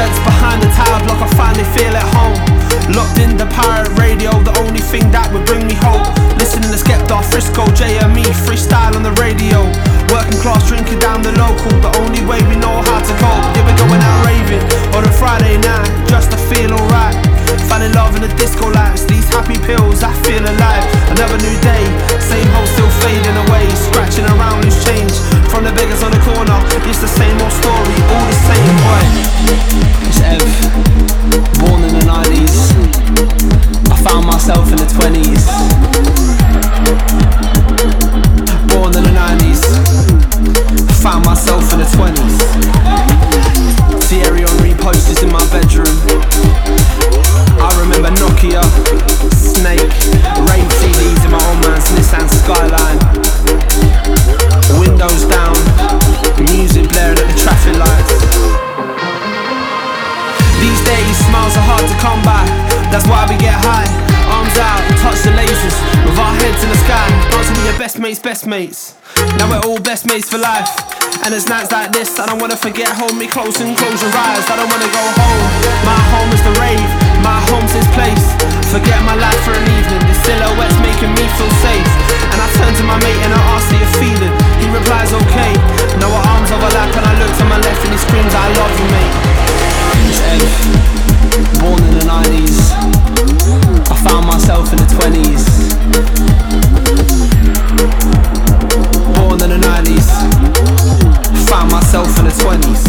Feds behind the tower block, I finally feel at home. Locked in the pirate radio, the only thing that would bring me hope. Listening to Skepta, Frisco, JME, freestyle on the radio. Working class drinking down the local, the only way we know how to cope. Yeah, we're going out raving on a Friday night, just to feel alright. Finding love in the disco lights, these happy pills, I feel alive. Another new day, same hole still fading away. Scratching around loose change from the beggars on the corner. It's the same old story, all the same, boy. It's Ev, born in the 90s. I found myself in the 20s. Born in the 90s. Found myself in the 20s. Thierry Henry posters in my bedroom. I remember Nokia, Snake, Rave CDs in my old man's Nissan Skyline. Windows down, music blaring at the traffic lights. These days, smiles are hard to come by. That's why we get high, arms out, touch the lasers with our heads in the sky. Dancing with your best mates. Now we're all best mates for life. And there's nights like this, I don't wanna forget. Hold me close and close your eyes. I don't wanna go home. My home is the rave, my home's this place. Forget my life for an evening. The silhouette's making me feel safe. And I turn to my mate and I ask how you're feeling. He replies okay. Now our arms overlap and I look to my left and he screams I love you, mate. It's Ed, born in the 90s. I found myself in the 20s. Born in the 90s. Found myself in the 20s.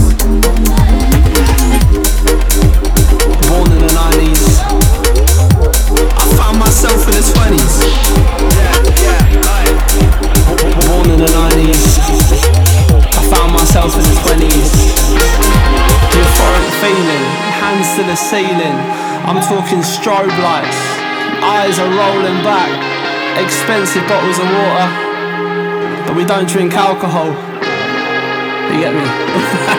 Born in the 90s. I found myself in the 20s. Born in the 90s. I found myself in the 20s. Euphoric feeling, hands to the ceiling. I'm talking strobe lights. Eyes are rolling back. Expensive bottles of water. But we don't drink alcohol. You get me?